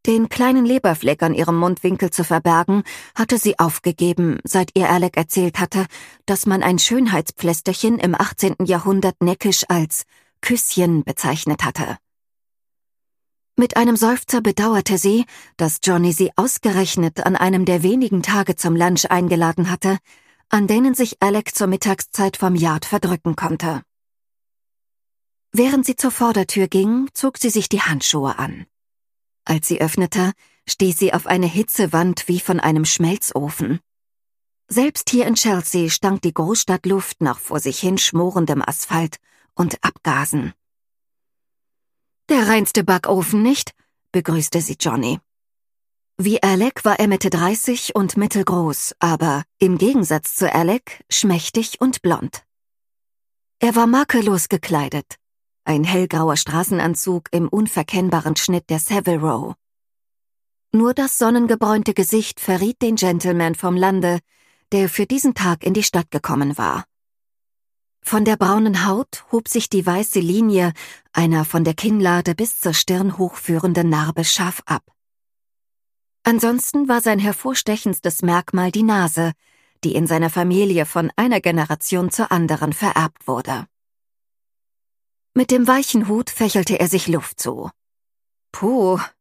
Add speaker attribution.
Speaker 1: Den kleinen Leberfleck an ihrem Mundwinkel zu verbergen, hatte sie aufgegeben, seit ihr Alec erzählt hatte, dass man ein Schönheitspflästerchen im 18. Jahrhundert neckisch als Küsschen bezeichnet hatte. Mit einem Seufzer bedauerte sie, dass Johnny sie ausgerechnet an einem der wenigen Tage zum Lunch eingeladen hatte, an denen sich Alec zur Mittagszeit vom Yard verdrücken konnte. Während sie zur Vordertür ging, zog sie sich die Handschuhe an. Als sie öffnete, stieß sie auf eine Hitzewand wie von einem Schmelzofen. Selbst hier in Chelsea stank die Großstadtluft nach vor sich hin schmorendem Asphalt und Abgasen. »Der reinste Backofen, nicht?«, begrüßte sie Johnny. Wie Alec war er Mitte 30 und mittelgroß, aber im Gegensatz zu Alec schmächtig und blond. Er war makellos gekleidet. Ein hellgrauer Straßenanzug im unverkennbaren Schnitt der Savile Row. Nur das sonnengebräunte Gesicht verriet den Gentleman vom Lande, der für diesen Tag in die Stadt gekommen war. Von der braunen Haut hob sich die weiße Linie einer von der Kinnlade bis zur Stirn hochführenden Narbe scharf ab. Ansonsten war sein hervorstechendstes Merkmal die Nase, die in seiner Familie von einer Generation zur anderen vererbt wurde. Mit dem weichen Hut fächelte er sich Luft zu. »Puh«,